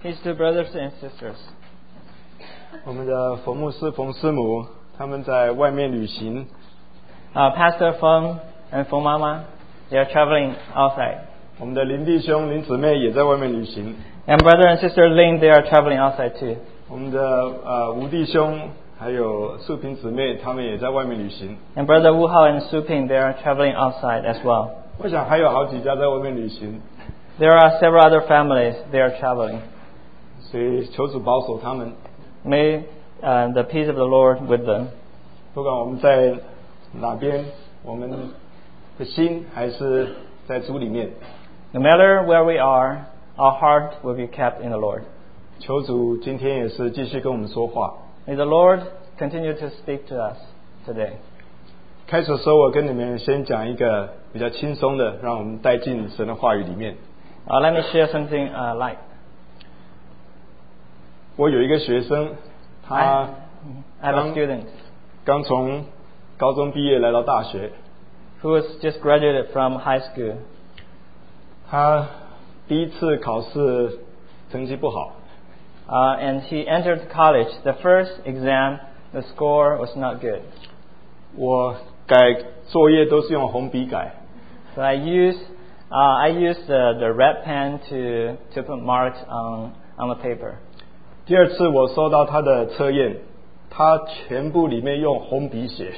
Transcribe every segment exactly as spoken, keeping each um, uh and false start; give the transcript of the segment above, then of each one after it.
his two brothers and sisters. 我们的冯牧师、冯师母他们在外面旅行。 Uh, Pastor Feng and Feng Mama, they are traveling outside. 我们的林弟兄、林姊妹也在外面旅行。 And brother and sister Lin, they are traveling outside too. 我们的呃吴弟兄还有素萍姊妹，他们也在外面旅行。 And brother Wu Hao and Su Ping, they are traveling outside as well. 我想还有好几家在外面旅行。 There are several other families, they are traveling. 所以求主保守他们。 May uh, the peace of the Lord with them. 不管我们在哪边，我们的心还是在主里面。 No matter where we are, our heart will be kept in the Lord. 求主今天也是继续跟我们说话。 May the Lord continue to speak to us today. 开始的时候，我跟你们先讲一个比较轻松的，让我们带进神的话语里面。 Uh, let me share something uh, light. 我有一个学生，他 I, I have a student 刚从高中毕业来到大学。 who has just graduated from high school. 他第一次考试成绩不好。 Uh, and he entered college. The first exam, the score was not good. 我改作业都是用红笔改。 So I use uh, I use the, the red pen to to put marks on on the paper. 第二次我收到他的测验，他全部里面用红笔写。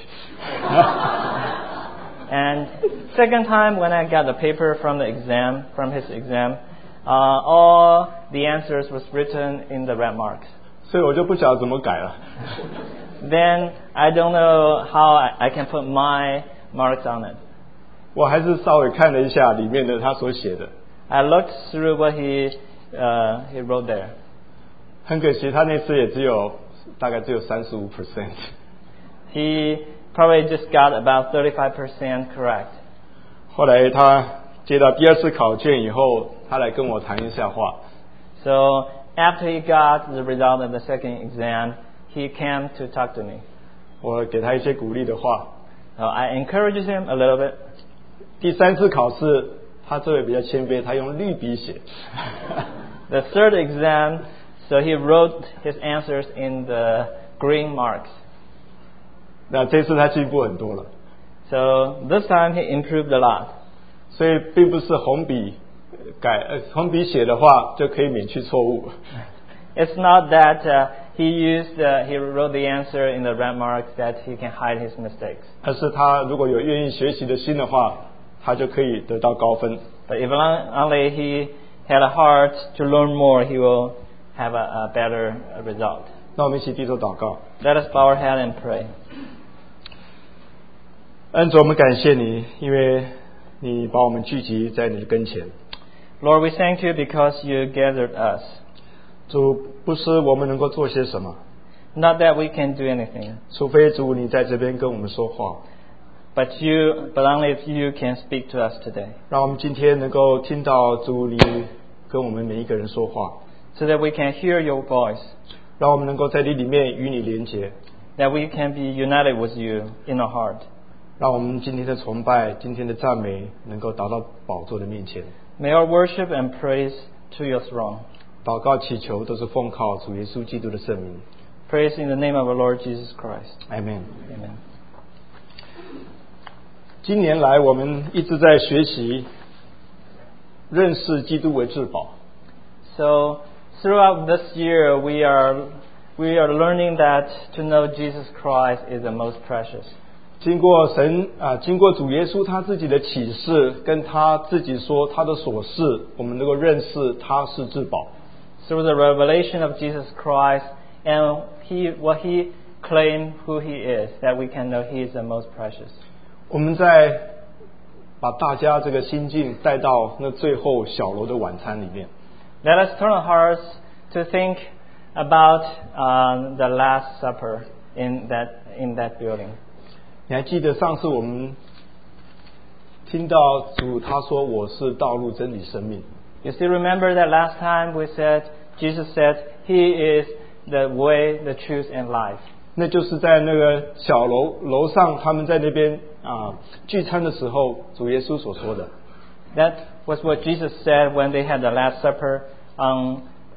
And second time when I got the paper from the exam, from his exam, uh, all the answers was written in the red marks. 所以我就不晓得怎么改了。 Then I don't know how I, I can put my marks on it. 我还是稍微看了一下里面的他所写的。 I looked through what he uh, he wrote there. 很可惜，他那次也只有大概只有三十五 percent。 He probably just got about thirty-five percent correct. 后来他接到第二次考卷以后，他来跟我谈一下话。 So after he got the result of the second exam, he came to talk to me. 我给他一些鼓励的话。 So I encouraged him a little bit. 第三次考试，他这位比较谦卑，他用绿笔写。 The third exam, so he wrote his answers in the green marks. 那这次他进步很多了。 So this time he improved a lot. 所以并不是红笔改呃红笔写的话就可以免去错误。 It's not that uh, he used uh, he wrote the answer in the red marks that he can hide his mistakes. 而是他如果有愿意学习的心的话，他就可以得到高分。 But if only he had a heart to learn more, he will have a, a better result. 那我们一起低头祷告。 Let us bow our head and pray. 恩主，我们感谢你，因为你把我们聚集在你的跟前。 Lord, we thank you because you gathered us. 主，不是我们能够做些什么， Not that we can do anything, 除非主你在这边跟我们说话。 but you, but only if you can speak to us today, 让我们今天能够听到主你跟我们每一个人说话， so that we can hear your voice, 让我们能够在你里面与你连结， that we can be united with you in our heart. 让我们今天的崇拜、今天的赞美能够达到宝座的面前。 May our worship and praise to your throne. 祷告祈求都是奉靠主耶稣基督的圣名。 Praise in the name of our Lord Jesus Christ. Amen。 Amen. 今年来我们一直在学习认识基督为至宝。 So throughout this year, we are we are learning that to know Jesus Christ is the most precious. 经过神啊，经过主耶稣他自己的启示，跟他自己说他的所事，我们能够认识他是至宝。 Through the revelation of Jesus Christ and he what he claimed who he is, that we can know he is the most precious. 我们在把大家这个心境带到那最后小楼的晚餐里面。 Let us turn our hearts to think about uh, the Last Supper in that in that building. 你还记得上次我们听到主他说我是道路真理生命。 You still remember that last time we said Jesus said he is the way, the truth, and life. 那就是在那个小楼楼上，他们在那边啊聚餐的时候，主耶稣所说的。 That was what Jesus said when they had the Last Supper on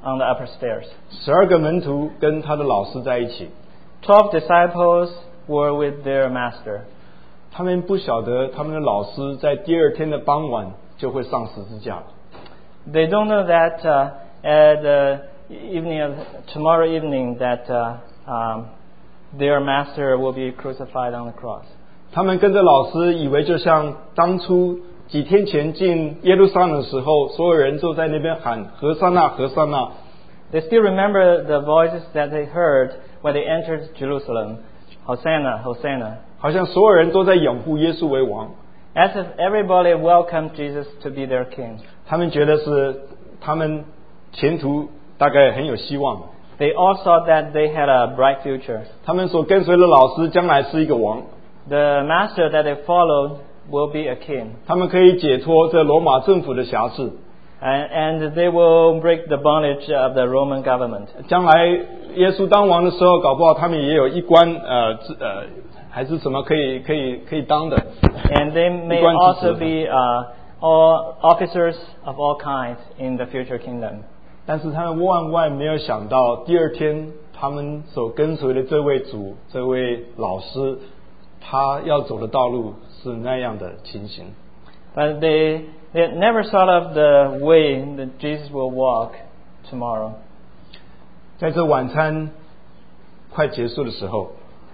on the upper stairs. 十二个门徒跟他的老师在一起， Twelve disciples were with their master. 他们不晓得他们的老师在第二天的傍晚就会上十字架。 They don't know that uh, at the evening of tomorrow evening that uh, um, their master will be crucified on the cross. 他们跟着老师，以为就像当初几天前进耶路撒冷的时候，所有人都在那边喊何沙那何沙那。 They still remember the voices that they heard when they entered Jerusalem. Hosanna, Hosanna. 好像所有人都在拥护耶稣为王。 As if everybody welcomed Jesus to be their king. 他们觉得是他们前途大概很有希望。 They all thought that they had a bright future. 他们所跟随的老师将来是一个王， The master that they followed will be a king. 他们可以解脱这罗马政府的辖制。 And, and they will break the bondage of the Roman government. 将来耶稣当王的时候，搞不好他们也有一官呃呃还是什么可以可以可以当的。 And they may also be uh, all officers of all kinds in the future kingdom. 但是他们万万没有想到，第二天他们所跟随的这位主、这位老师，他要走的道路是那样的情形。 But they, they never thought of the way that Jesus will walk tomorrow. 在这晚餐快结束的时候，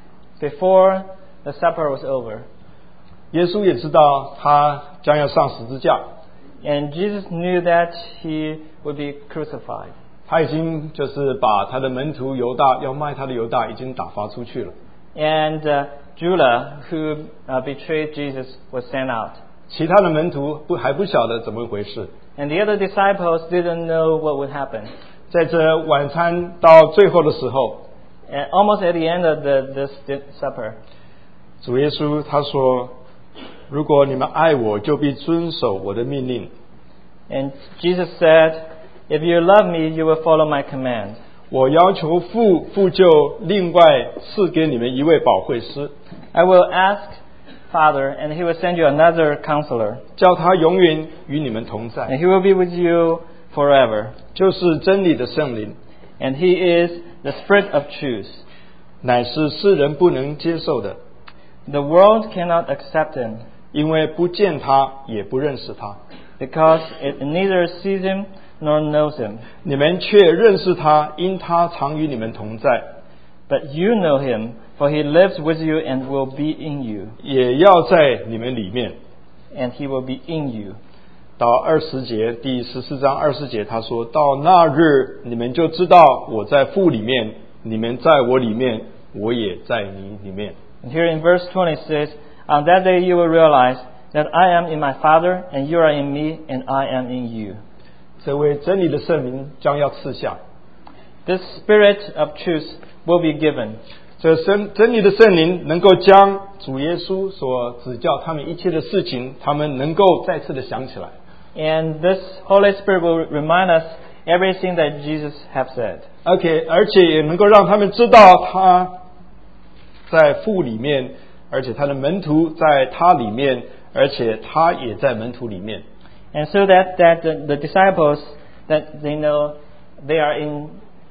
Before the supper was over, 耶稣也知道他将要上十字架， and Jesus knew that he would be crucified. 他已经就是把他的门徒犹大要卖他的犹大已经打发出去了。 And uh, Judah, who uh, betrayed Jesus, was sent out. 其他的门徒不还不晓得怎么回事。 And the other disciples didn't know what would happen. 在这晚餐到最后的时候， And almost at the end of the, this supper, 主耶稣他说：“如果你们爱我，就必遵守我的命令。 and Jesus said, "If you love me, you will follow my command. 我要求父，父就另外赐给你们一位保惠师， I will ask Father, and he will send you another counselor, 叫他永远与你们同在， and he will be with you forever. 就是真理的圣灵， And he is the Spirit of truth. 乃是世人不能接受的， The world cannot accept him, 因为不见他，也不认识他。 because it neither sees him nor knows him. 你们却认识他，因他常与你们同在， But you know him, for he lives with you and will be in you, 也要在你们里面。” and he will be in you. 到二十节，第十四章二十节，他说到那日，你们就知道我在父里面，你们在我里面，我也在你里面。 And here in verse twenty it says, "On that day you will realize that I am in my Father, and you are in me, and I am in you." 这位真理的圣灵将要赐下， This Spirit of truth will be given. 这真真理的圣灵能够将主耶稣所指教他们一切的事情，他们能够再次的想起来。 And this Holy Spirit will remind us everything that Jesus have said. OK， 而且也能够让他们知道他在父里面，而且他的门徒在他里面，而且他也在门徒里面。 And so that, that the, the disciples, that they know they are in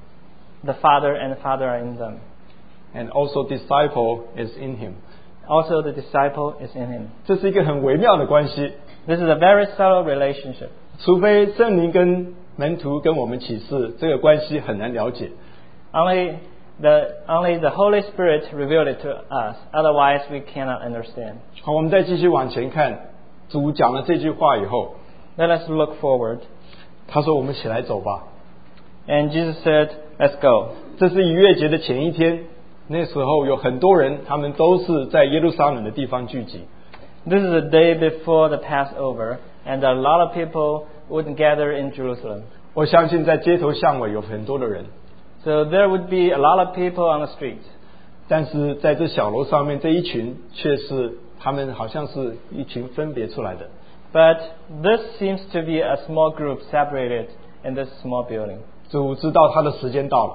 the Father and the Father are in them. And also disciple is in him. Also the disciple is in him. 这是一个很微妙的关系， This is a very subtle relationship. 除非圣灵跟门徒跟我们启示，这个关系很难了解。 Only the, only the Holy Spirit revealed it to us. Otherwise we cannot understand. 好，我们再继续往前看，主讲了这句话以后， Let us look forward. 他说：“我们起来走吧。 And Jesus said, "Let's go." ” 这是逾越节的前一天，那时候有很多人，他们都是在耶路撒冷的地方聚集。 This is the day before the Passover, and a lot of people would gather in Jerusalem. 我相信在街头巷尾有很多的人， So there would be a lot of people on the streets. 但是在这小楼上面这一群，却是他们好像是一群分别出来的。 But this seems to be a small group separated in this small building. 主知道他的时间到了，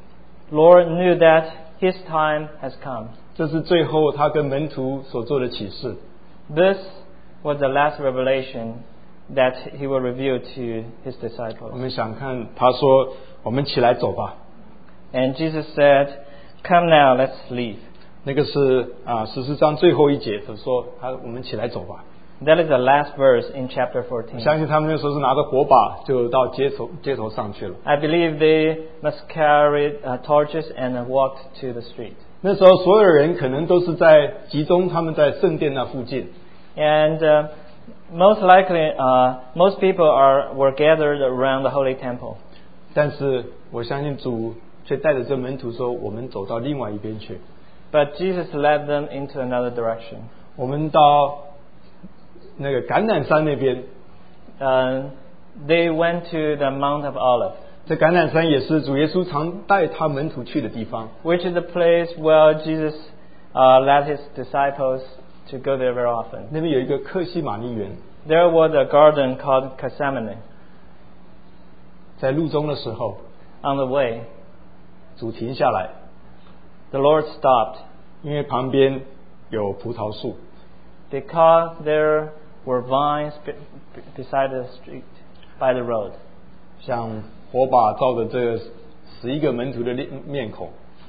Lord knew that his time has come. 这是最后他跟门徒所做的启示。 This was the last revelation that he will reveal to his 我 disciples. 们想看他说：“我们起来走吧。 And Jesus said, "Come now, let's leave." ” 那个是啊十四章最后一节，他说：“他我们起来走吧。 That is the last verse in chapter 我 fourteen. 相信他们那时候是拿着火把就到街头街头上去了。 I believe they must carry uh, torches and walked to the street. 那时候所有人可能都是在集中，他们在圣殿那附近。 And uh, most likely, uh, most people are were gathered around the holy temple. 但是我相信主却带着这门徒说：“我们走到另外一边去。 But Jesus led them into another direction. 我们到那个橄榄山那边。 Uh, they went to the Mount of Olives, 这橄榄山也是主耶稣常带他门徒去的地方。 which is the place where Jesus uh, led his disciples to go there very often. 那边有一个克西马尼园。 There was a garden called Gethsemane. 在路中的时候， On the way, 主停下来， the Lord stopped 因为旁边有葡萄树。 because there were vines be- be- beside the street, by the road. 像火把照着这十一个门徒的面面孔，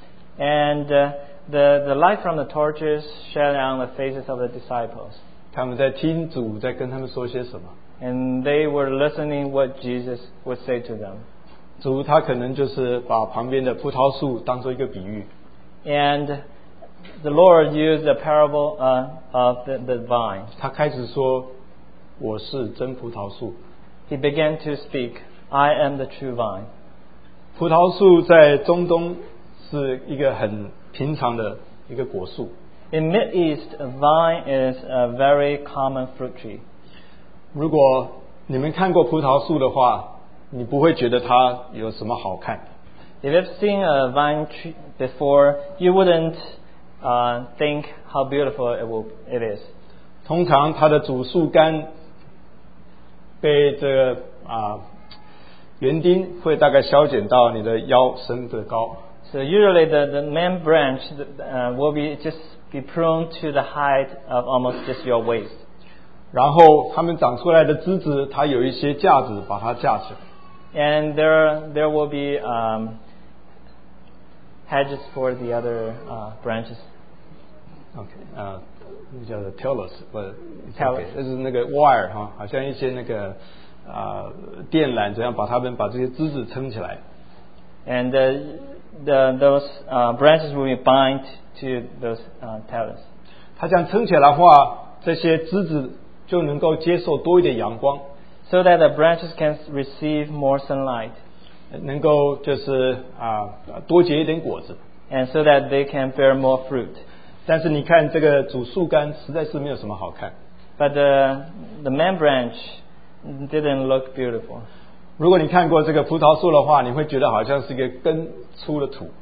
And uh, the, the light from the torches shed on the faces of the disciples. 他们在听主在跟他们说些什么。 And they were listening what Jesus would say to them. 主他可能就是把旁边的葡萄树当做一个比喻， And the Lord used the parable uh, of the, the vine. 他开始说：“我是真葡萄树。 He began to speak, "I am the true vine." ” 葡萄树在中东是一个很平常的一个果树。 In Mid East, a vine is a very common fruit tree. 如果你们看过葡萄树的话，你不会觉得它有什么好看。 If you've seen a vine tree before, you wouldn't uh, think how beautiful it, will, it is. 通常它的主树干被这个啊园丁会大概削减到你的腰身的高。 So usually the, the main branch uh, will be just be pruned to the height of almost just your waist. 然后它们长出来的枝子，它有一些架子把它架起来。 And there there will be um, hedges for the other uh, branches. OK， 呃，那叫做 tellus， 不 Tellus 就是那个 wire 哈，好像一些那个啊、呃、电缆，怎样把它们把这些枝子撑起来。 And the, the, those uh, branches will be bind to those uh, talents. 它这样撑起来的话，这些枝子就能够接受多一点阳光， So that the branches can receive more sunlight. 能够就是啊、多结一点果子。 And so that they can bear more fruit. 但是你看这个主树干实在是没有什么好看。 But the, the main branch didn't look beautiful. 如果你看过这个葡萄树的话，你会觉得好像是一个根出了土。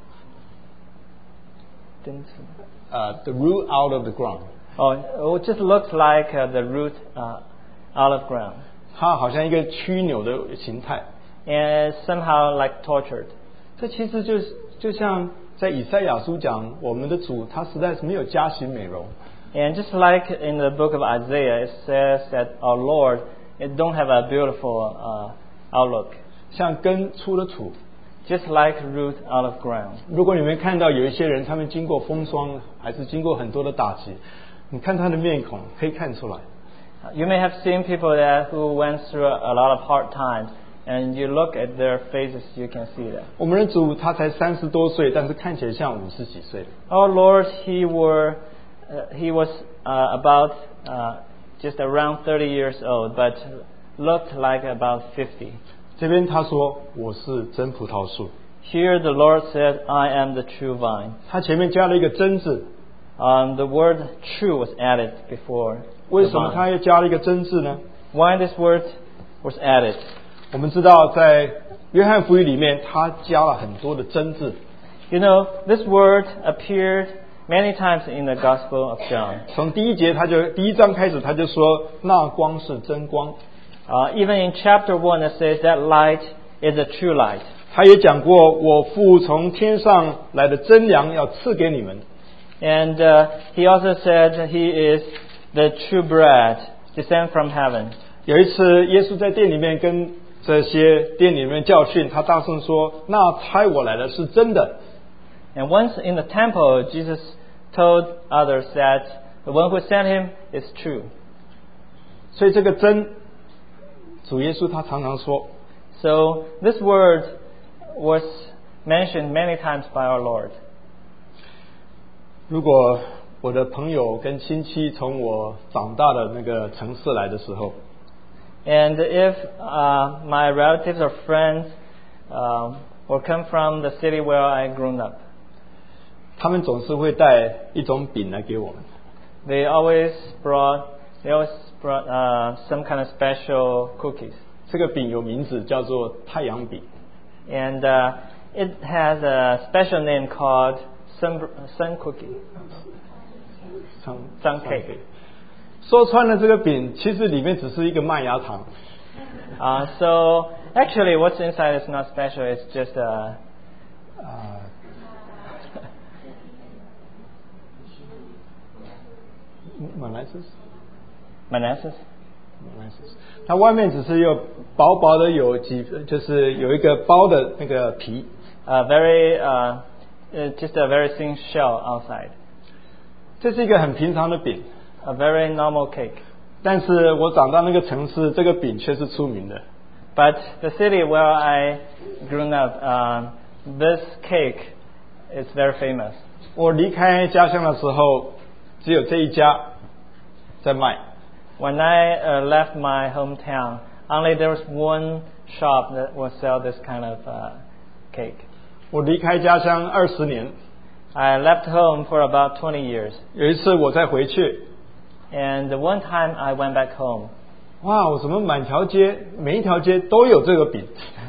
Didn't- 呃、t h e root out of the ground， Oh, it just looks like uh, the root uh, out of ground. 它好像一个曲扭的形态。 And somehow like tortured. 这其实就是就像在以赛亚书讲，我们的主他实在是没有加型美容。 And just like in the book of Isaiah, it says that our Lord it don't have a beautiful uh, outlook. 像根出了土。 Just like root out of ground. 如果你们看到有一些人，他们经过风霜，还是经过很多的打击，你看他的面孔可以看出来。 You may have seen people that who went through a lot of hard times, and you look at their faces, you can see that. 我们的主他才三十多岁，但是看起来像五十几岁。 Our Lord, he were, uh, he was uh, about uh, just around thirty years old, but looked like about fifty. 这边他说我是真葡萄树， Here the Lord said, "I am the true vine." 他前面加了一个真字， Um, the word "true" was added before. 为 the 什么 vine. 他又加了一个真字呢？ Why this word was added? 我们知道在约翰福音里面，他加了很多的真字。 You know, this word appeared many times in the Gospel of John. 从第一节他就第一章开始，他就说那光是真光。 Uh, even in chapter one, it says that light is a true light. 他也讲过，我父从天上来的真粮要赐给你们。 And uh, he also said that he is the true bread descent from heaven. 有一次，耶稣在店里面跟这些店里面教训，他大声说：“那差我来的是真的。” And once in the temple, Jesus told others that the one who sent him is true. 所以这个真，主耶稣他常常说。 So this word was mentioned many times by our Lord. 如果我的朋友跟亲戚从我长大的那个城市来的时候， And if uh, my relatives or friends uh, will come from the city where I grew up, 他们总是会带一种饼来给我们。 they always brought they always brought uh, some kind of special cookies. 这个饼有名字叫做太阳饼。 And uh, it has a special name called sun, sun cookie. Sun, sun cake. 说穿了，这个饼其实里面只是一个麦芽糖。 Uh, so actually, what's inside is not special. It's just a. Uh, molasses. Molasses. molasses. 它外面只是有薄薄的有几，就是有一个包的那个皮。 A very, uh, just a very thin shell outside. 这是一个很平常的饼。 A very normal cake. 但是我长大那个城市，这个饼却是出名的。 But the city where I grew up, uh, this cake is very famous. 我离开家乡的时候，只有这一家在卖。 When I uh, left my hometown, only there was one shop that would sell this kind of uh, cake. 我离开家乡二十年。 I left home for about twenty years. 有一次我再回去。 And the one time I went back home. 哇，我怎么满条街每一条街都有这个饼？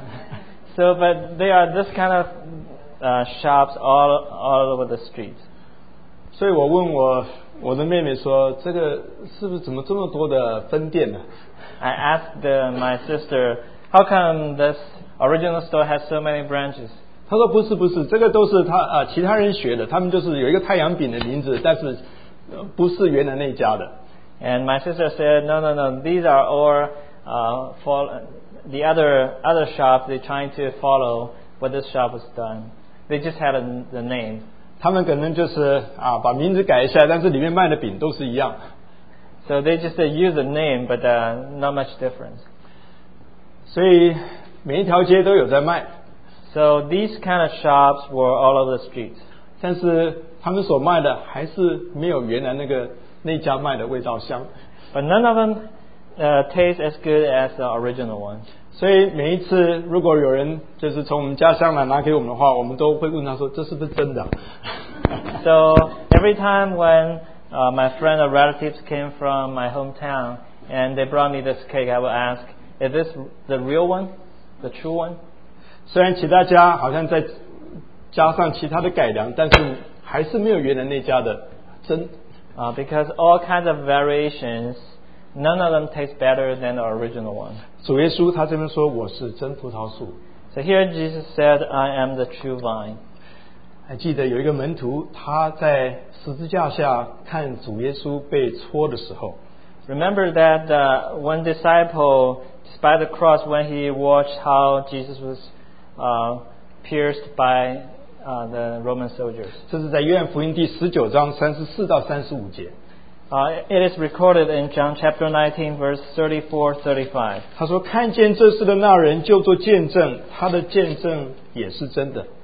So, but there are this kind of uh, shops all all over the streets. 所以我问我我的妹妹说，这个是不是怎么这么多的分店呢？ I asked uh, my sister, how come this original store has so many branches? 她说不是不是，这个都是他啊、呃、其他人学的，他们就是有一个太阳饼的名字，但是。不是原来那家的。 And my sister said, no, no, no. These are all uh, for the other other shops. They're trying to follow what this shop has done. They just had a, the name. 他们可能就是啊把名字改一下，但是里面卖的饼都是一样。 So they just uh, use the name, but uh, not much difference. 所以每一条街都有在卖。 So these kind of shops were all over the streets. 但是他们所卖的还是没有原来那个那家卖的味道香。 But none of them uh, taste as good as the original ones. 所以每一次如果有人就是从我们家乡来拿给我们的话，我们都会问他说：“这是不是真的？” So every time when uh, my friend or relatives came from my hometown and they brought me this cake, I would ask, "Is this the real one, the true one?" 虽然其他家好像再加上其他的改良，但是还是没有原来那家的真。 Uh, because all kinds of variations, none of them taste better than the original one. 主耶稣他这边说：“我是真葡萄树。” So here Jesus said, "I am the true vine." 还记得有一个门徒，他在十字架下看主耶稣被戳的时候。 Remember that uh, one disciple, by the cross, when he watched how Jesus was uh, pierced by uh, the Roman soldiers. 这是在约翰福音第十九章三十四到三十五节。 Uh, it is recorded in John chapter nineteen, verse thirty-four, thirty-five. 他说：“看见这事的那人就做见证，他的见证也是真的。”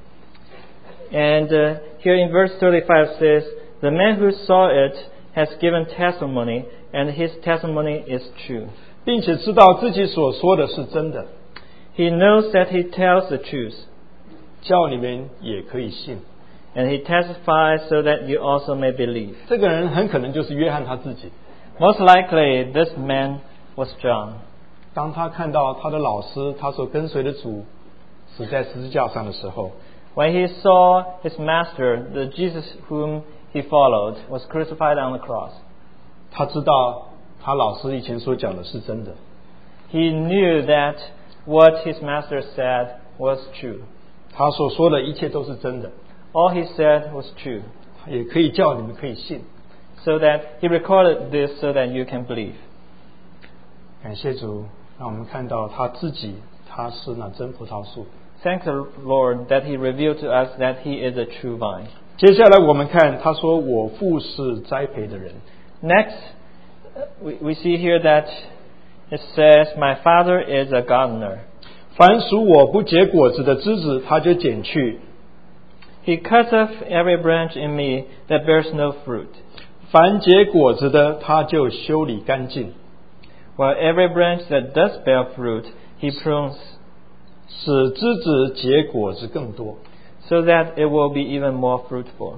And uh, here in verse thirty-five says, "The man who saw it has given testimony, and his testimony is true." 并且知道自己所说的是真的。 He knows that he tells the truth. 叫你们也可以信。 And he testifies so that you also may believe. 这个人很可能就是约翰他自己。 Most likely, this man was John. 当他看到他的老师，他所跟随的主死在十字架上的时候， When he saw his master, the Jesus whom he followed, was crucified on the cross, 他知道他老师以前所讲的是真的。 he knew that what his master said was true. 他所说的一切都是真的， All he said was true. 也可以叫你们可以信。 So that he recorded this so that you can believe. 所以，他这边说，他看见这事的那人就做见证，他的见证也是真的。 所以，他这边说，我是真葡萄树。 So that he recorded this so that you can believe. 所以，他这边说，他看见这事的那人就做见证，他的见证也是真的。 他感谢主，让我们看到他自己，他是那真葡萄树。 Thank the Lord that He revealed to us that He is a true vine. 接下来我们看，他说：“我父是栽培的人。” Next, we, we see here that it says, "My Father is a gardener." 凡属我不结果子的枝子，他就剪去； He cuts off every branch in me that bears no fruit, 凡结果子的，他就修理干净， while every branch that does bear fruit, He prunes, 使枝子结果子更多。 so that it will be even more fruitful.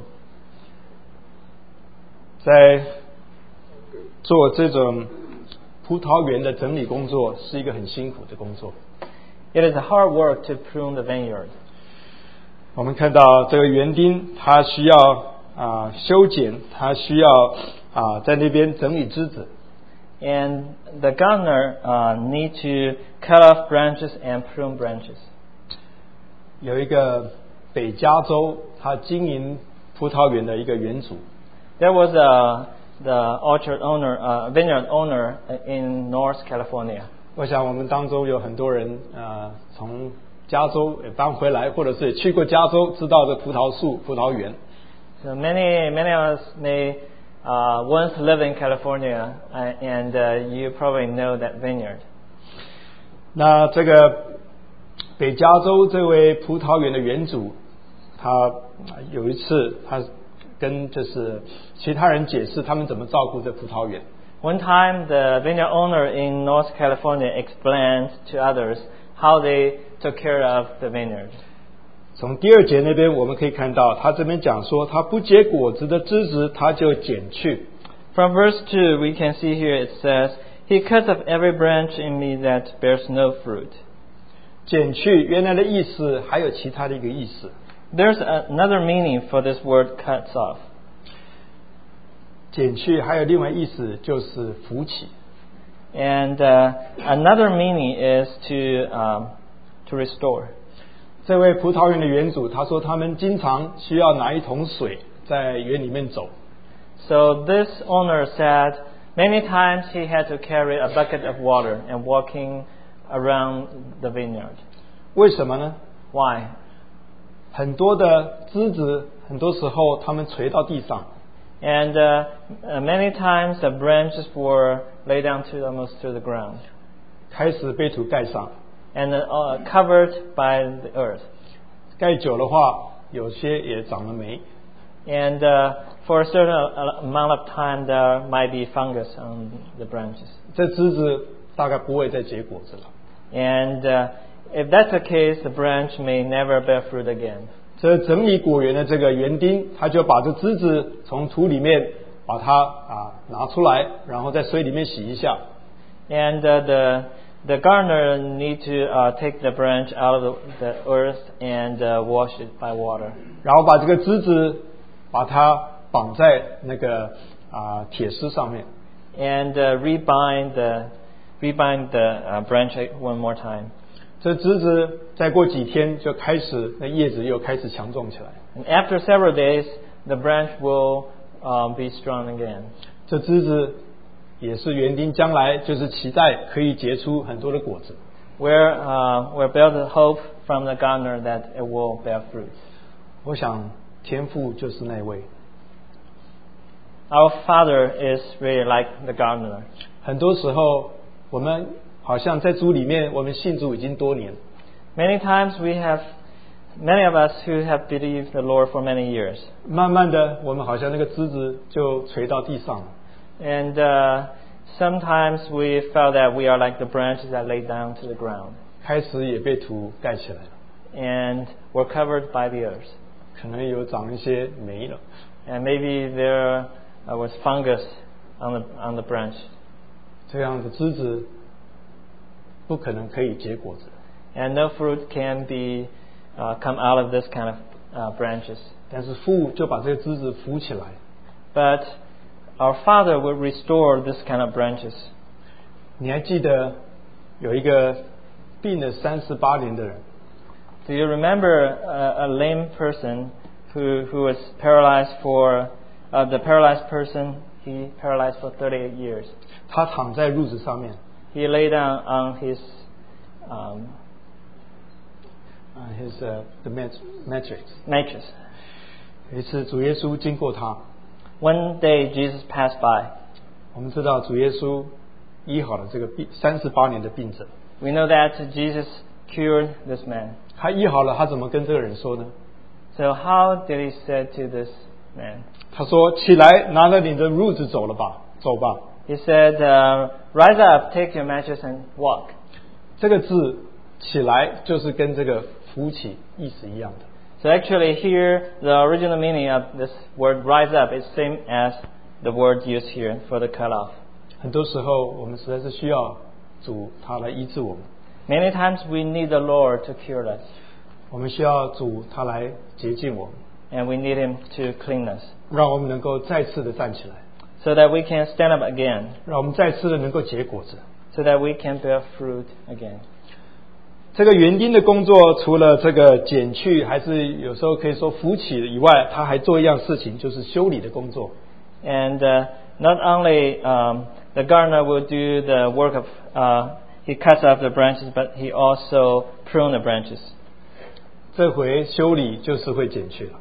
在做这种葡萄园的整理工作，是一个很辛苦的工作。 It is a hard work to prune the vineyard. 我们看到这个园丁，他需要啊修剪，他需要啊在那边整理枝子。 And the gardener uh, need to cut off branches and prune branches. 有一个北加州，他经营葡萄园的一个园主， There was a the orchard owner, uh, vineyard owner in North California. 我想我们当中有很多人啊从加州也搬回来，或者是也去过加州，知道这葡萄树、葡萄园。 So many many of us may uh, once live in California, uh, and uh, you probably know that vineyard. 那这个北加州这位葡萄园的园主，他有一次他跟就是其他人解释他们怎么照顾这葡萄园。 One time, the vineyard owner in North California explained to others how they took care of the vineyard. 从第二节那边我们可以看到，他这边讲说，他不结果子的枝子，他就剪去。 From verse two, we can see here it says, "He cuts off every branch in me that bears no fruit." 剪去原来的意思还有其他的一个意思。 There's another meaning for this word "cuts off." 剪去还有另外意思就是扶起。 And uh, another meaning is to um, to restore. 这位葡萄园的园主他说，他们经常需要拿一桶水在园里面走。 So this owner said many times he had to carry a bucket of water and walking around the vineyard. 为什么呢？ Why? 很多的枝子，很多时候它们垂到地上， And uh, uh, many times the branches were laid down to almost to the ground 开始被土盖上。 and uh, covered by the earth. 盖久的话，有些也长了霉。 And uh, for a certain uh, amount of time, there might be fungus on the branches. 这枝子大概不会再结果子了。 And uh, if that's the case, the branch may never bear fruit again. 这整理果园的这个园丁，他就把这枝子从土里面把它啊拿出来，然后在水里面洗一下。 And uh, the the gardener need to uh, take the branch out of the, the earth and uh, wash it by water. 然后把这个枝子把它绑在那个啊铁丝上面。 And uh, rebind the rebind the uh, branch one more time. 这枝子再过几天就开始，那叶子又开始强壮起来。 And after several days, the branch will uh, be strong again. 这枝子也是园丁将来就是期待可以结出很多的果子。 We're uh, we're built a hope from the gardener that it will bear fruit. 我想天父就是那位。 Our Father is really like the gardener. 很多时候我们好像在主里面，我们信主已经多年， Many times we have, many of us who have believed the Lord for many years. 慢慢的我们好像那个枝子就垂到地上了。 And uh, sometimes we felt that we are like the branches that lay down to the ground. 开始也被土盖起来了， And were covered by the earth. 可能有长一些霉了。 And maybe there uh, was fungus on the, on the branch. 这样的枝子不可能可以结果子， And no fruit can be uh, come out of this kind of uh, branches. 但是父就把这个枝子扶起来。 But our Father will restore this kind of branches. 你还记得有一个病了三十八年的人， Do you remember a, a lame person who who was paralyzed for uh, the paralyzed person? He paralyzed for thirty-eight years. 他躺在褥子上面， he lay down on his um, uh, his uh, the mat matrix. mattress. 有一次主耶稣经过他， One day Jesus passed by. 我们知道主耶稣医好了这个病三十八年的病者。 We know that Jesus cured this man. 他医好了，他怎么跟这个人说呢？ So how did he say to this man? 他说：“起来，拿着你的褥子走了吧，走吧。” He said, uh, "Rise up, take your mattress and walk." 这个字“起来”就是跟这个扶起意思一样的。 So actually here, the original meaning of this word "rise up" is same as the word used here for the cut off. 很多时候，我们实在是需要主他来医治我们。 Many times we need the Lord to cure us, 我们需要主他来洁净我们， and we need Him to clean us, 让我们能够再次的站起来， so that we can stand up again, 让我们再次的能够结果子。 so that we can bear fruit again. 这个园丁的工作，除了这个剪去，还是有时候可以说扶起以外，他还做一样事情，就是修理的工作。 And uh, not only um, the gardener will do the work of, uh, he cuts off the branches, but he also prune the branches. 这回修理就是会剪去了。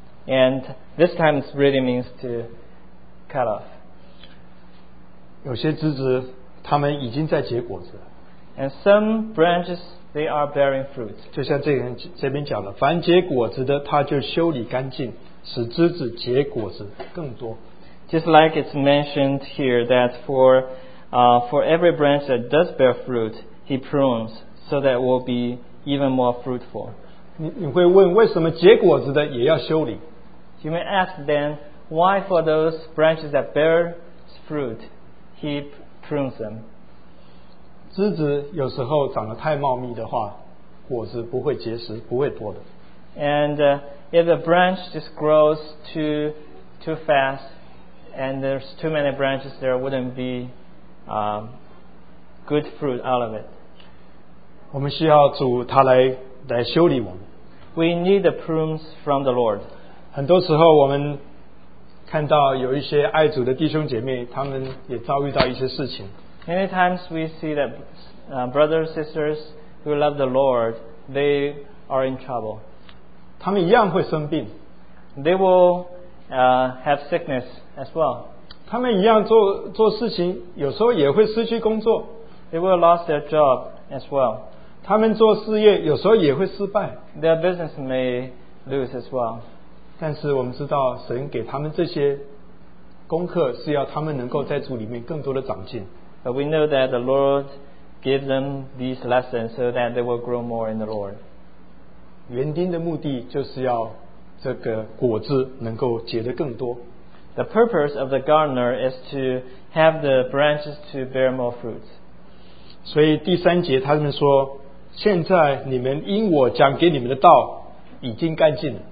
And this time it really means to cut off. 有些枝子，它们已经在结果子了。 And some branches, they are bearing fruit. 就像这人这边讲的，凡结果子的，他就修理干净，使枝子结果子更多。 Just like it's mentioned here that for uh, for every branch that does bear fruit, he prunes so that it will be even more fruitful. 你你会问，为什么结果子的也要修理？ You may ask then, why for those branches that bear fruit, he prunes them? 枝子有时候长得太茂密的话，果子不会结实，不会多的。 And uh, if the branch just grows too too fast, and there's too many branches, there wouldn't be um, good fruit out of it. 我们需要主他来来修理我们。 We need the prunes from the Lord. 很多时候，我们看到有一些爱主的弟兄姐妹，他们也遭遇到一些事情。 Many times we see that uh, brothers sisters who love the Lord, they are in trouble. 他们一样会生病， They will uh, have sickness as well. 他们一样做做事情，有时候也会失去工作。 They will lose their job as well. 他们做事业，有时候也会失败。 Their business may lose as well. 但是我们知道，神给他们这些功课，是要他们能够在主里面更多的长进。 But we know that the Lord gives them these lessons so that they will grow more in the Lord. 园丁的目的就是要这个果子能够结得更多。 The purpose of the gardener is to have the branches to bear more fruits. 所以第三节他们说：“现在你们因我讲给你们的道已经干净了。”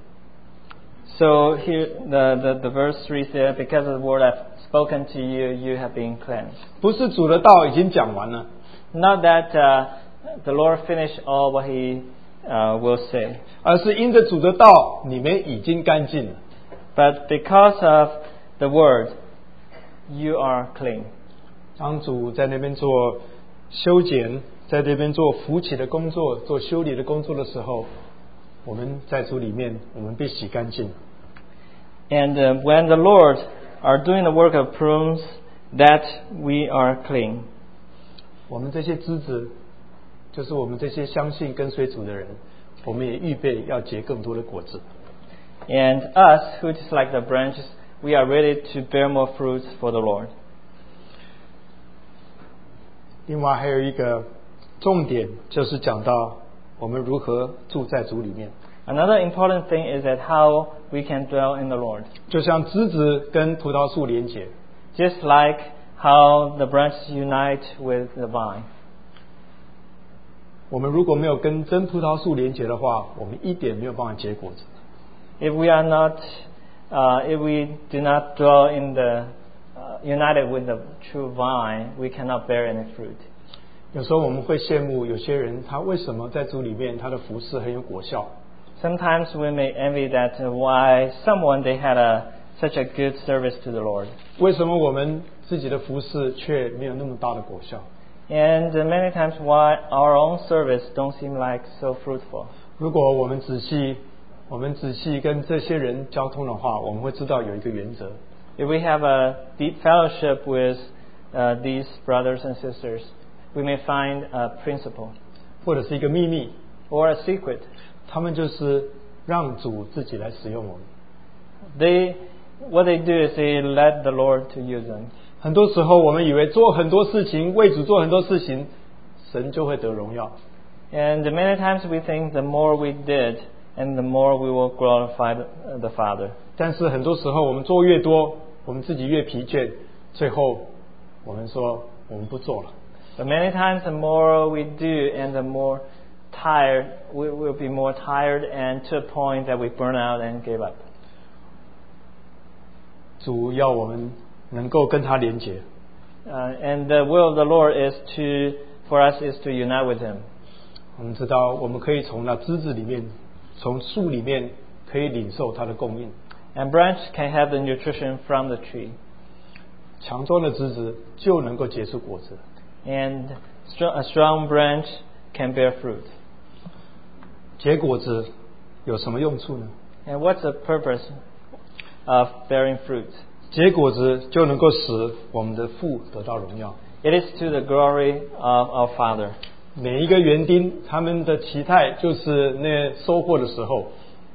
So here the, the, the verse three says, because of the word I've spoken to you, you have been cleansed. 不是主的道已经讲完了， Not that uh, the Lord finished all what He uh, will say, 而是因着主的道，你们已经干净了。 but because of the word, you are clean. 当主在那边做修剪，在这边做扶起的工作，做修理的工作的时候，我们在主里面，我们被洗干净了。 And uh, when the Lord are doing the work of prunes, that we are clean. 我们这些枝子，就是我们这些相信跟随主的人，我们也预备要结更多的果子。 And us, who just like the branches, we are ready to bear more fruits for the Lord. 另外还有一个重点，就是讲到我们如何住在主里面。 Another important thing is that how we can dwell in the Lord. 就像枝子跟葡萄树连结， Just like how the branches unite with the vine. 我们如果没有跟真葡萄树连结的话，我们一点没有办法结果子。 If we are not, uh, if we do not dwell in the, uh, united with the true vine, we cannot bear any fruit. 有时候我们会羡慕有些人，他为什么在主里面他的服事很有果效？ Sometimes we may envy that uh, why someone they had a such a good service to the Lord. 为什么我们自己的服事却没有那么大的果效？ And uh, many times why our own service don't seem like so fruitful. 如果我们仔细我们仔细跟这些人交通的话，我们会知道有一个原则。 If we have a deep fellowship with uh, these brothers and sisters, we may find a principle 或者是一个秘密， or a secret. 他们就是让主自己来使用我们。 They, what they do is they let the Lord to use them. 很多时候我们以为做很多事情，为主做很多事情，神就会得荣耀。 And many times we think the more we did, and the more we will glorify the, the Father. 但是很多时候我们做越多，我们自己越疲倦，最后我们说我们不做了。 But many times the more we do and the more tired, we will be more tired and to a point that we burn out and give up. 主要我们能够跟他连结。 Uh, and the will of the Lord is to, for us is to unite with Him. 我们知道我们可以从那枝子里面，从树里面可以领受它的供应。 And branch can have the nutrition from the tree. 强壮的枝子就能够结出果子。 And str- a strong branch can bear fruit. 结果子有什么用处呢？ And what's the purpose of bearing fruit? 结果子就能够使我们的父得到荣耀。 It is to the glory of our Father. 每一个园丁他们的期待就是那收获的时候，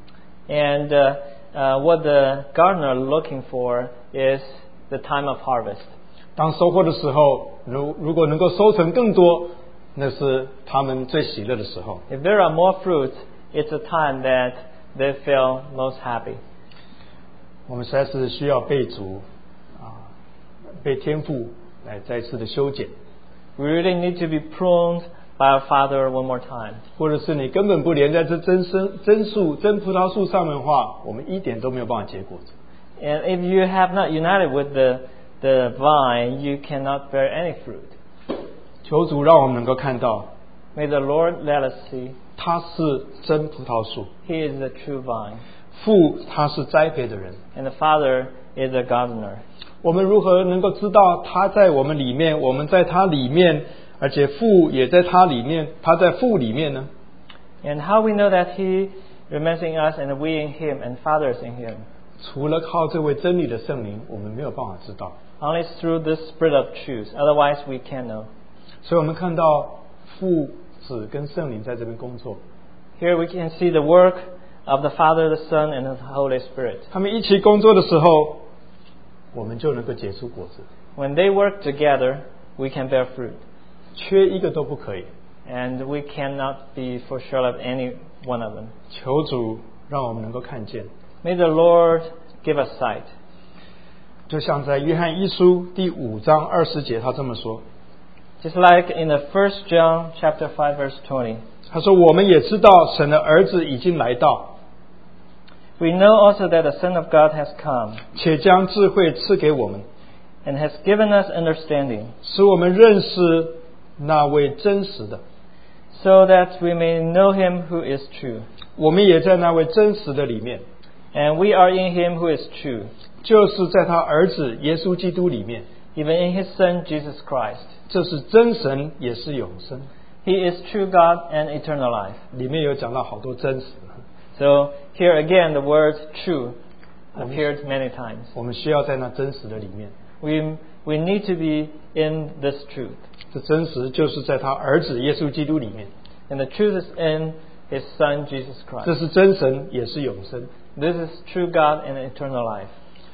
And uh, uh, what the gardener looking for is the time of harvest. 当收获的时候，如如果能够收成更多，那是他们最喜乐的时候。 If there are more fruits, it's a time that they feel most happy. 我们实在是需要被主啊，被天父来再次的修剪， We really need to be pruned by our Father one more time. 或者是你根本不连在这真生真树真葡萄树上面的话，我们一点都没有办法结果子。 And if you have not united with the, the vine, you cannot bear any fruit. 求主让我们能够看到， May the Lord let us see 他是真葡萄树， He is the true vine, 父他是栽培的人。 and the Father is a gardener. 我们如何能够知道他在我们里面，我们在他里面，而且父也在他里面，他在父里面呢？ And how we know that He remains in us and we in Him and Father is in Him? 除了靠这位真理的圣灵，我们没有办法知道。 Only through the Spirit of truth. Otherwise, we can't know. 所以我们看到父子跟圣灵在这边工作， Here we can see the work of the Father, the Son, and the Holy Spirit. 他们一起工作的时候，我们就能够结出果子， When they work together, we can bear fruit. 缺一个都不可以。 And we cannot be for sure of any one of them. 求主让我们能够看见， May the Lord give us sight. 就像在约翰一书第五章二十节，他这么说， Just like in the First John chapter five verse twenty. 他说：“我们也知道神的儿子已经来到， We know also that the Son of God has come 且将智慧赐给我们， and has given us understanding, 使我们认识那位真实的。 so that we may know Him who is true. 我们也在那位真实的里面， And we are in Him who is true, 就是在他儿子耶稣基督里面。 even in His Son Jesus Christ. 这是真神，也是永生。 He is true God and eternal life. 里面有讲到好多真实， So here again the word true appeared many times. 我们需要在那真实的里面。 We, we need to be in this truth. 这真实就是在他儿子耶稣基督里面， And the truth is in His Son Jesus 这 Christ. 是真神，也是永生。 This is true God and eternal life.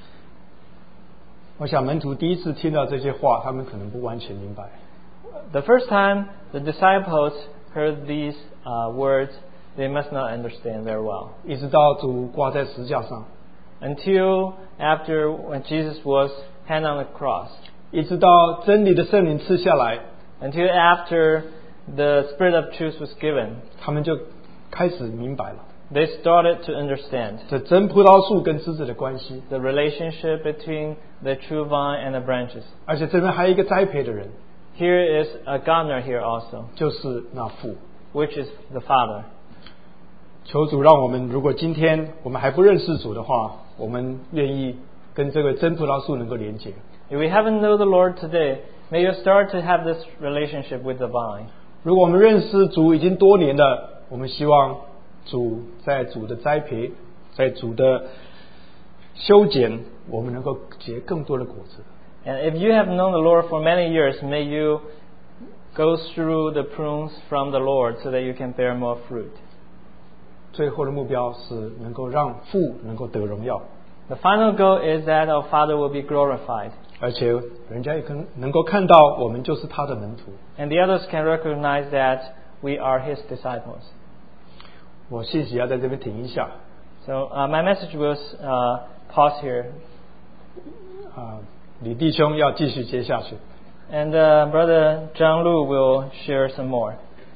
我想门徒第一次听到这些话，他们可能不完全明白。 The first time the disciples heard these uh, words, they must not understand very well. 一直到主挂在石架上， Until after when Jesus was hanged on the cross. 一直到真理的圣灵赐下来， Until after the Spirit of truth was given. 他们就开始明白了 They started to understand 这真葡萄树跟枝子的关系。 the relationship between the true vine and the branches. 而且这边还有一个栽培的人， Here is a gardener here also, 就是那父。 which is the Father. 求主让我们，如果今天我们还不认识主的话，我们愿意跟这个真葡萄树能够连结。 If we haven't known the Lord today, May you start to have this relationship with the vine. 如果我们认识主已经多年了，我们希望主在主的栽培，在主的修剪，我们能够结更多的果子。 And if you have known the Lord for many years, may you go through the prunes from the Lord so that you can bear more fruit. 最后的目标是能够让父能够得荣耀。 The final goal is that our Father will be glorified. 而且人家也可能够看到我们就是他的门徒。 And the others can recognize that we are His disciples. 我信息要在这边停一下。 So uh, my message will uh, pause here. 啊，李弟兄要继续接下去。 And uh, Brother Zhang Lu will share some more.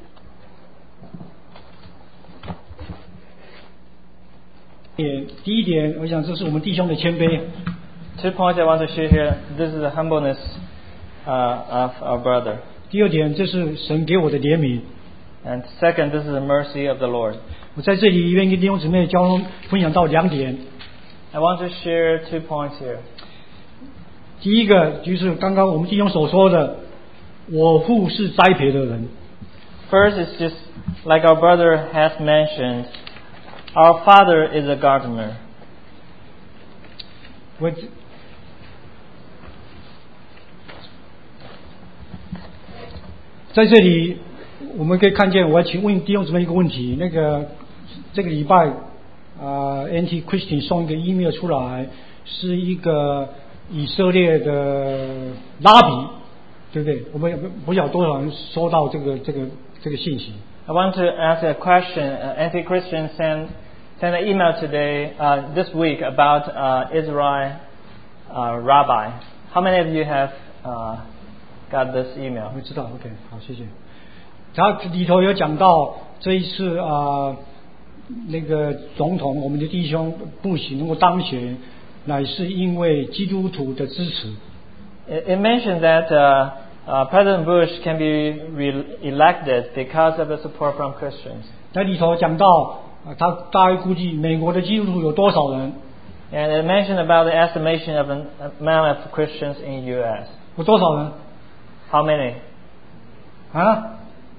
第一点，我想这是我们弟兄的谦卑。 Two points I want to share here. This is the humbleness uh, of our brother. 第二点，这是神给我的怜悯。 And second, this is the mercy of the Lord. 我在这里愿意跟弟兄姊妹交通分享到两点。 I want to share two points here. 第一个就是刚刚我们弟兄所说的，我父是栽培的人。 First, it's just like our brother has mentioned, our Father is a gardener. 我在这里我们可以看见，我要请问弟兄姊妹一个问题。那个这个礼拜啊 ，Anti Christian 送一个 email 出来，是一个以色列的拉比，对不对？我们不晓得多少人收到这个这个这个信息。 I want to ask a question. Uh, Anti-Christian sent sent an email today, uh, this week about uh, Israel uh, rabbi. How many of you have uh, got this email? 我知道 ，OK， 好，谢谢。他里头有讲到这一次啊、呃，那个总统我们的弟兄布希能够当选，乃是因为基督徒的支持。 It, it mentioned that uh, uh, President Bush can be re-elected because of the support from Christians. 在里头讲到啊，他大概估计美国的基督徒有多少人？ And it mentioned about the estimation of an amount of Christians in U S. 有多少人？ How many? 啊？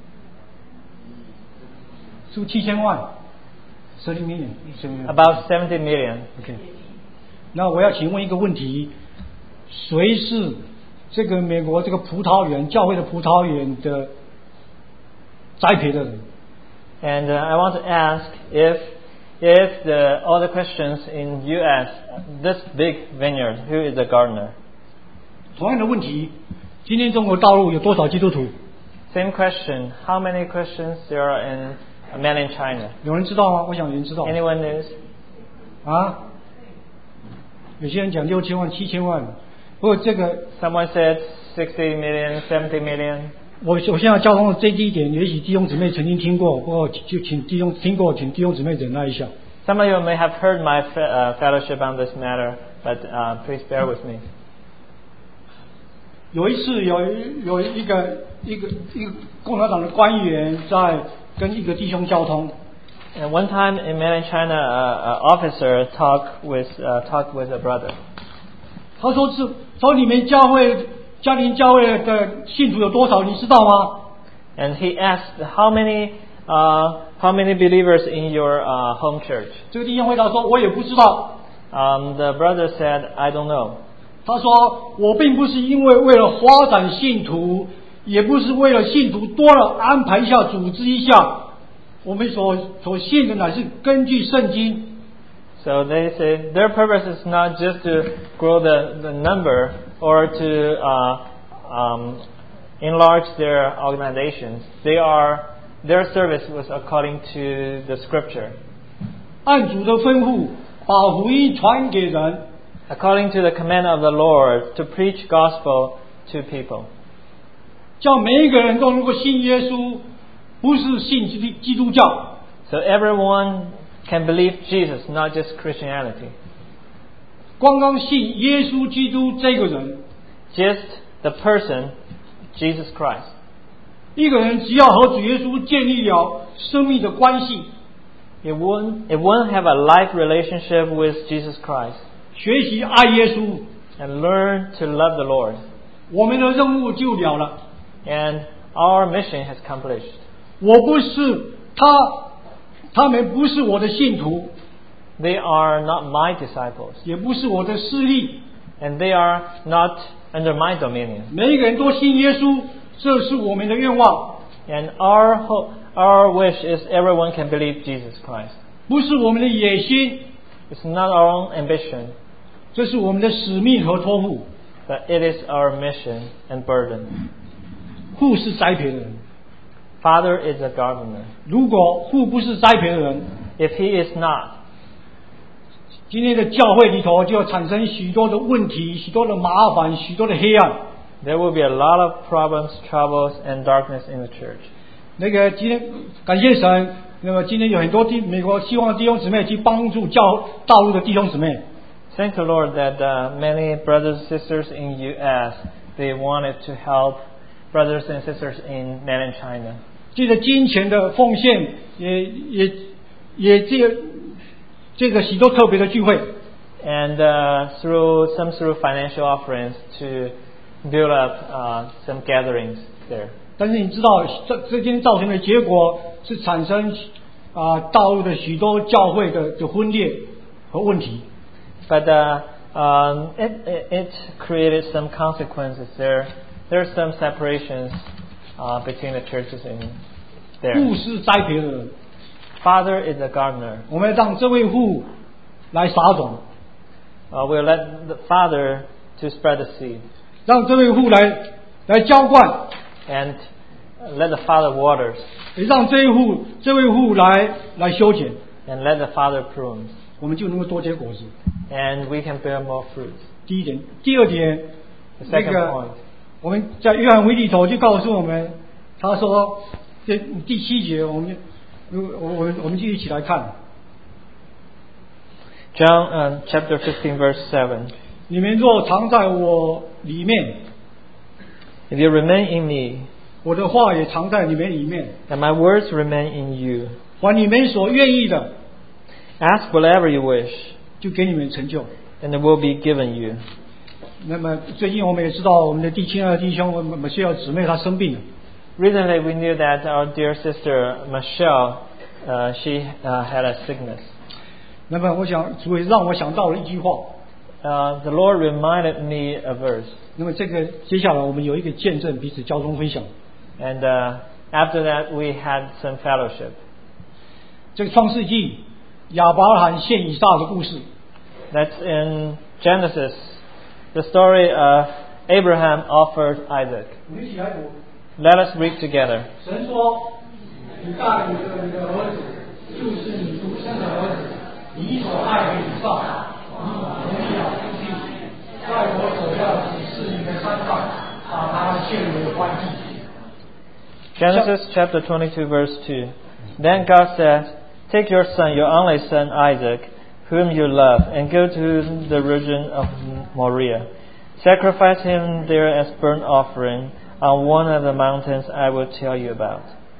是不是七千万？十零 million， About seventy million. OK。那我要请问一个问题：谁是这个美国这个葡萄园教会的葡萄园的栽培的人？ And uh, I want to ask if if the all the Christians in U S, this big vineyard, who is the gardener? 同样的问题，今天中国大陆有多少基督徒？ Same question. How many Christians there are in mainland China? 有人知道吗？我想有人知道。 Anyone knows? 啊？有些人讲六千万、七千万。不过这个， Someone said sixty million, seventy million. 我我现在交通的这一点，也许弟兄姊妹曾经听过，不过就请弟兄听过，请弟兄姊妹忍耐一下。 Some of you may have heard my fe- uh, fellowship on this matter, but uh, please bear with me. 有一次有有一个一个一个共产党的官员在跟一个弟兄交通。 And one time in mainland China, uh, an officer talked with uh, talked with a brother. 他说是说你们教会家庭教会的信徒有多少，你知道吗？ And he asked, "How many, uh, how many believers in your uh, home church?" 这个弟兄回答说：“我也不知道。” Um, the brother said, "I don't know." 他说：“我并不是因为为了发展信徒，也不是为了信徒多了安排一下、组织一下，我们所所信的乃是根据圣经。” So they say their purpose is not just to grow the, the number or to uh, um, enlarge their organizations. They are their service was according to the scripture. 按主的吩咐，把福音传给人。 According to the command of the Lord to preach gospel to people. 叫每一个人都能够信耶稣，不是信基督基督教。 So everyone can believe Jesus, not just Christianity. 光刚信耶稣基督这个人， Just the person, Jesus Christ. 一个人只要和主耶稣建立了生命的关系， It won't, it won't have a life relationship with Jesus Christ 学习爱耶稣， and learn to love the Lord. 我们的任务就了了。 and our mission has accomplished. 我不是他，他们不是我的信徒， They are not my disciples, 也不是我的势力。 and they are not under my dominion. 每一个人都信耶稣，这是我们的愿望， And our hope, our wish is everyone can believe Jesus Christ. 不是我们的野心， It's not our own ambition, 这是我们的使命和托付。 but it is our mission and burden. 父是栽培的人， Father is a gardener. 如果父不是栽培的人， If he is not, 今天的教会里头就要产生许多的问题、许多的麻烦、许多的黑暗。 there will be a lot of problems, troubles, and darkness in the church. 那个今天感谢神，那么今天有很多弟美国希望弟兄姊妹去帮助教大陆的弟兄姊妹。 Thank the Lord that uh, many brothers and sisters in U S they wanted to help brothers and sisters in mainland China. 借着金钱的奉献，也也也这个这个许多特别的聚会。 And uh, through some through financial offerings to build up uh, some gatherings there. 但是你知道，这这今天造成的结果是产生啊、大陆的许多教会的的分裂和问题。 But uh, um, it, it, it created some consequences there. There are some separations uh, between the churches in 父 there. 是栽培的人， Father is a gardener. 我们要让这位父来撒种， Uh, we'll let the Father to spread the seed, 让这位父来来浇灌， and let the Father waters, 也让这位父这位父来来修剪， and let the Father prunes, 我们就能够多结果子。 and we can bear more fruit. 第一点，第二点， The 那 second 个 point. 我们在约翰福音里头就告诉我们，他说这第七节，我们我我们我们就一起来看， John uh, chapter fifteen, verse seven. 你们若藏在我里面， If you remain in me, 我的话也藏在你们里面， and my words remain in you, 凡你们所愿意的， ask whatever you wish, 就给你们成就。 and it will be given you. 那么最近我们也知道，我们的第亲爱的弟兄，我们需要姊妹她生病了， Recently, we knew that our dear sister Michelle, uh, she uh, had a sickness. 那么我想主也让我想到了一句话。 Uh, the Lord reminded me a verse, 那么这个接下来我们有一个见证，彼此交通分享。 and uh, after that, we had some fellowship. 这个创世纪亚伯拉罕献以撒的故事， That's in Genesis, the story of Abraham offered Isaac. 我们一起来读。 Let us read together. 神说：“你带你的你的儿子，就是你独生的儿子，你所爱的以撒，你领了出去，在我所要指示你的山上，把他献为欢祭。” Genesis chapter twenty-two, verse two. Then God said, "Take your son, your only son Isaac, whom you love, and go to the region of Moriah. Sacrifice him there as burnt offering on one of the mountains I will tell you about."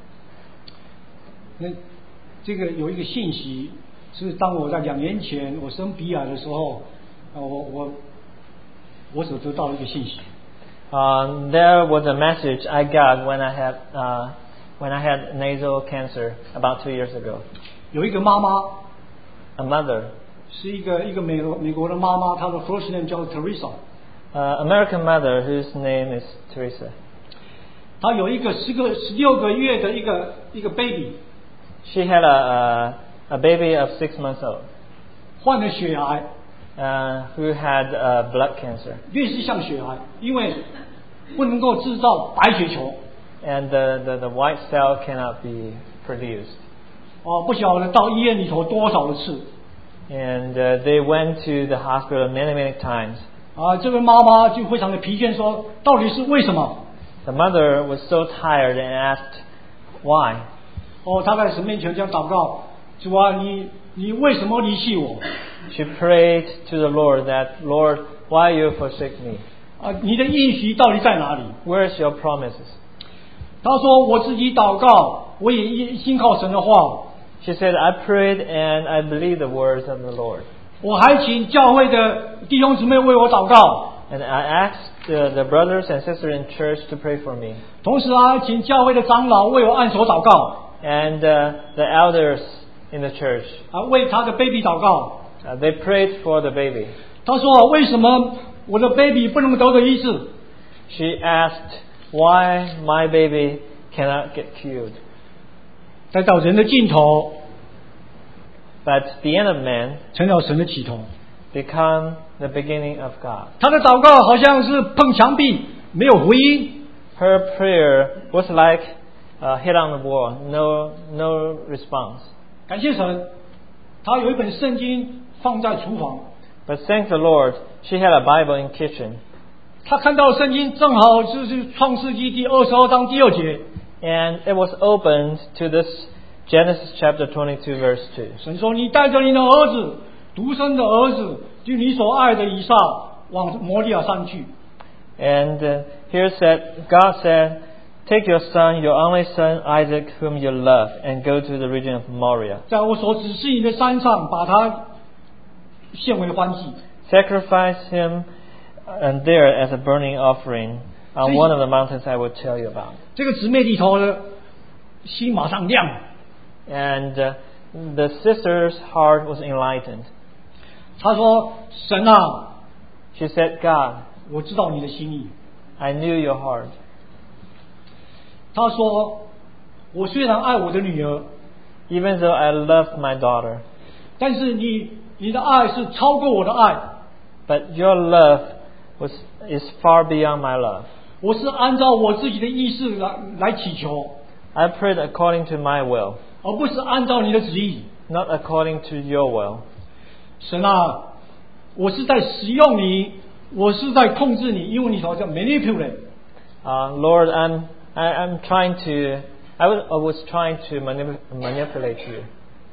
那这个有一个信息，是当我在两年前我生鼻癌的时候，啊，我我我所得到的一个信息。 Um, there was a message I got when I had uh, when I had nasal cancer about two years ago. 有一个妈妈， A mother, 是一个一个美国美国的妈妈，她的 first name 叫 Teresa。 uh, American mother whose name is Teresa. 她有一个十个十六个月的一个一个 baby， She had a, a a baby of six months old, 患了血癌， uh, who had uh, blood cancer, 越是像血癌，因为不能够制造白血球， and the, the, the white cell cannot be produced. 哦，不晓得到医院里头多少的次， And uh, they went to the hospital many many times. 啊，这位妈妈就非常的疲倦，说到底是为什么？ The mother was so tired and asked, "Why?" 哦，她在神面前这样祷告，主啊，你你为什么离弃我？ She prayed to the Lord that, "Lord, why you forsake me? 啊，你的应许到底在哪里？ Where's your promises?" 她说我自己祷告，我也依信靠神的话， She said, "I prayed and I believe the words of the Lord. 我还请教会的弟兄姊妹为我祷告。 And I asked the, the brothers and sisters in church to pray for me. 同时啊，请教会的长老为我按手祷告， And uh, the elders in the church, 啊，为他的 baby 祷告。 uh, they prayed for the baby. 他说：“为什么我的 baby 不能得到医治？” She asked why my baby cannot get cured. 再到人的尽头， But the end of man 成了神的起头。 become the beginning of God. 他的祷告好像是碰墙壁，没有回音。 Her prayer was like a hit on the wall, no, no response. 感谢神，他有一本圣经放在厨房， But thank the Lord, she had a Bible in kitchen. 他看到圣经正好就是创世纪第二十二章第二节， And it was opened to this Genesis chapter twenty-two verse two. 神说：“你带着你的儿子，独生的儿子，就你所爱的以撒，往摩利亚山去。” And uh, here said, God said, take your son, your only son Isaac, whom you love, and go to the region of Moriah. 在我所指示你的山上，把他献为欢祭。 Sacrifice him and there as a burning offering on one of the mountains I will tell you about. 这个姊妹里头的心马上亮， And uh, the sister's heart was enlightened. 她说：“神啊， She said, God, 我知道你的心意。” I knew your heart. 她说：“我虽然爱我的女儿， Even though I loved my daughter, 但是你你的爱是超过我的爱。 but your love was is far beyond my love. 我是按照我自己的意识来来祈求， I prayed according to my will, 而不是按照你的旨意。 not according to your will. 神啊，我是在使用你，我是在控制你，因为你好像 manipulate。 Uh, Lord, I'm I, I'm trying to I was, I was trying to manip- manipulate you.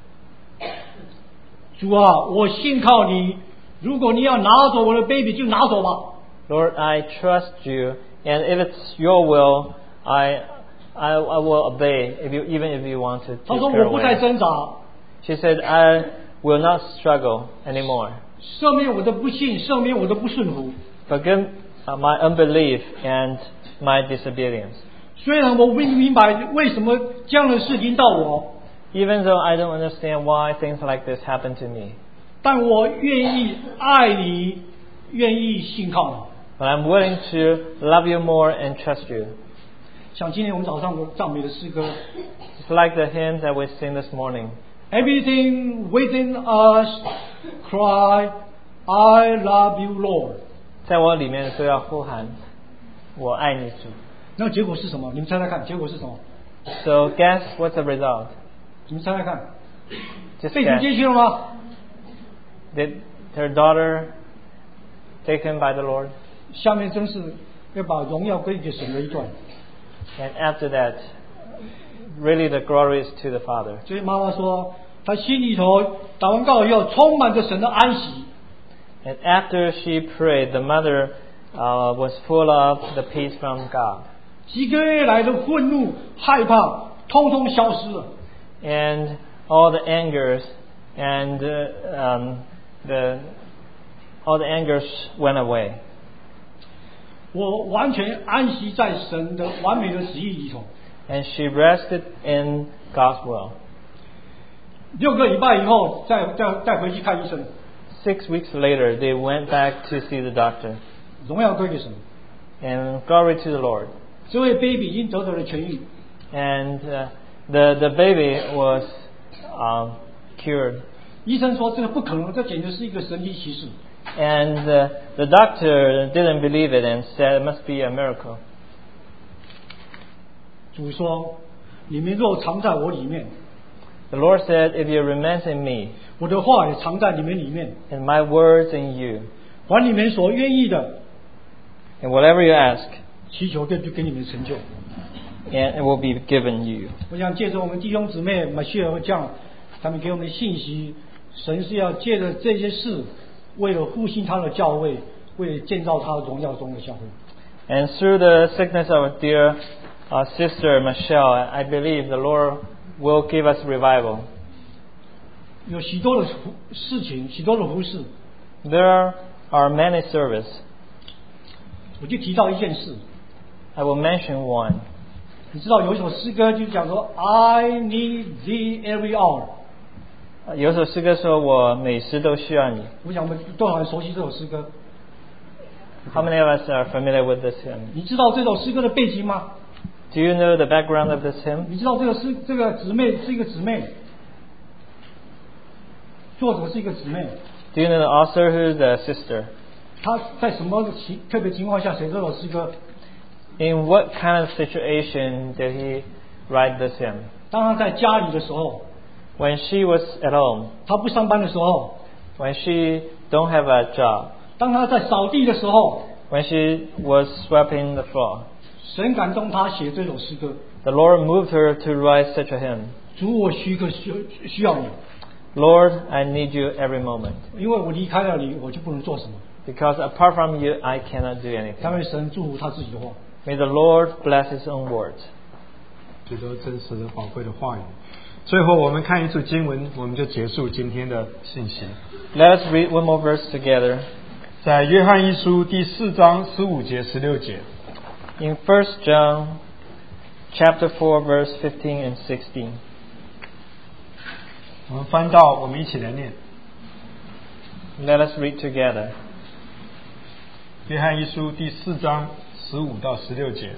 主啊，我信靠你。如果你要拿走我的 baby， 就拿走吧。 Lord, I trust you, and if it's your will, I I, I will obey. If you even if you want to 他 take 说 her 我不再 away. 挣扎， She said, I will not struggle anymore. 赦免我的不信，赦免我的不顺服。 Forgive uh, my unbelief and my disobedience. 虽然我不明白为什么这样的事临到我， Even though I don't understand why things like this happen to me, 但我愿意爱你，愿意信靠你。 but I'm willing to love you more and trust you. 像今天我们早上的赞美的诗歌 It's like the hymns that we sing this morning. ，Everything within us cry, I love you, Lord。 在我里面都要呼喊，我爱你主。 那结果是什么？你们猜猜看，结果是什么？ So guess what's the result? 你们猜猜看， Just 被主 guess. 接去了吗？ Did her daughter taken by the Lord? 下面真是要把荣耀归给神的一段。 And after that, really the glory is to the Father. 所以妈妈说，她心里头祷完告以后，充满着神的安息。 And after she prayed, the mother uh, was full of the peace from God. 几个月来的愤怒、害怕，通通消失了。 And all the angers and uh, um, the all the angers went away. 我完全安息在神的完美的旨意里头。 And she rested in God's will. 六个礼拜以后，再再再回去看医生， Six weeks later, they went back to see the doctor. 荣耀归给神。 And glory to the Lord. 这位 baby 已经得到了痊愈。 And uh, the the baby was um, cured. 医生说这个不可能，这简直是一个神奇奇事。 And uh, the doctor didn't believe it and said it must be a miracle. 主说：“你们若藏在我里面， The Lord said, if you remain in me, 我的话也藏在你们里面， and my words in you, 凡你们所愿意的， and whatever you ask, 祈求就就给你们成就。” and it will be given you. 我想借着我们弟兄姊妹马歇尔和这样，他们给我们的信息，神是要借着这些事，为了复兴他的教会，为了建造他的荣耀中的教会。 And through the sickness of our dear uh, sister Michelle, I believe the Lord will give us revival. 有许多的事情，许多的服事， There are many services. 我就提到一件事。 I will mention one. 你知道有一首诗歌就讲说 I need thee every hour。 有首诗歌说我每时都需要你。 我想我们多少人熟悉这首诗歌 How many of us are familiar with this hymn? 你知道这首诗歌的背景吗？ Do you know the background of this hymn? 你知道这个诗这个姊妹是一个姊妹，作者是一个姊妹。 Do you know the author who is a sister? 她在什么情特别情况下写这首诗歌？ In what kind of situation did he write this hymn? 当她在家里的时候， When she was at home, 她不上班的时候， when she don't have a job, 当她在扫地的时候， when she was sweeping the floor, 神感动她写这首诗歌。 the Lord moved her to write such a hymn. 主，我许可需需要你， Lord, I need you every moment. 因为我离开了你，我就不能做什么。 Because apart from you, I cannot do anything. 但愿神祝福他自己的话。 May the Lord bless His own words. 这都真实的宝贵的话语。最后我们看一组经文，我们就结束今天的信息。 Let us read one more verse together. 在约翰一书第四章十五节、十六节。 In First John chapter four, verse fifteen and sixteen. 我们翻到，我们一起来念。 Let us read together. 约翰一书第四章十五到十六节。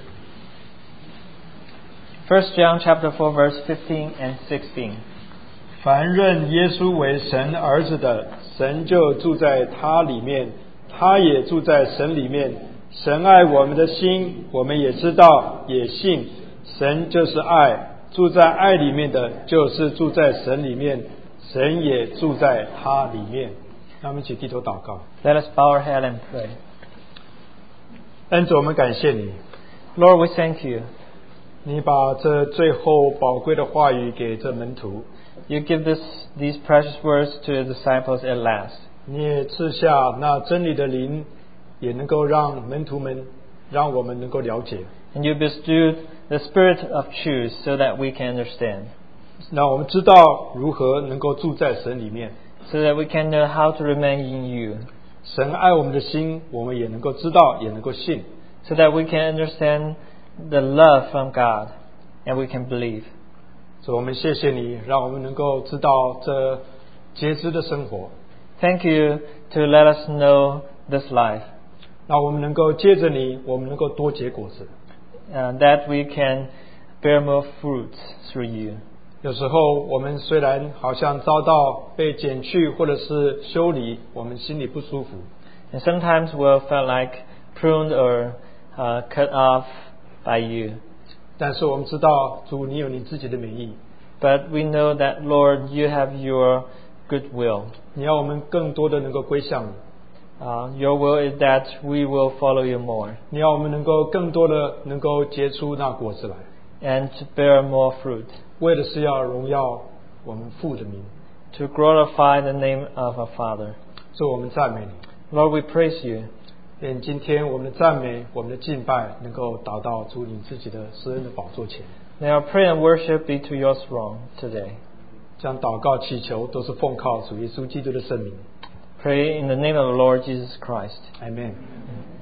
First John chapter four, verse fifteen and sixteen. 凡认耶稣为神儿子的，神就住在他里面，他也住在神里面。神爱我们的心，我们也知道，也信。神就是爱，住在爱里面的，就是住在神里面，神也住在他里面。让我们一起低头祷告。 Let us bow our head and pray. 恩主，我们感谢你， Lord, we thank you. 你把这最后宝贵的话语给这门徒， You give this, these precious words to your disciples at last. 你也赐下那真理的灵，也能够让门徒们，让我们能够了解。 And you bestowed the spirit of truth so that we can understand. 那我们知道如何能够住在神里面。 So that we can know how to remain in you. 神爱我们的心，我们也能够知道，也能够信。 So that we can understand the love from God and we can believe. 所以我们谢谢你，让我们能够知道这节制的生活。 Thank you to let us know this life. 那我们能够借着你，我们能够多结果子。 Uh, that we can bear more fruits through you. 有时候我们虽然好像遭到被剪去或者是修理，我们心里不舒服。 And sometimes we'll feel like pruned or uh, cut off by you. 但是我们知道，主你有你自己的美意， But we know that, Lord, you have your good will. 你要我们更多的能够归向你， Uh, your will is that we will follow you more 你要我们能够更多的能够结出那果子来， and to bear more fruit, 为的是要荣耀我们父的名。 to glorify the name of our Father. 所以我们赞美你， Lord, we praise you. 愿今天我们的赞美、我们的敬拜能够达到主你自己的施恩的宝座前。 May our prayer and worship be to your throne today. 将祷告祈求都是奉靠主耶稣基督的圣名。 Pray in the name of the Lord Jesus Christ. Amen.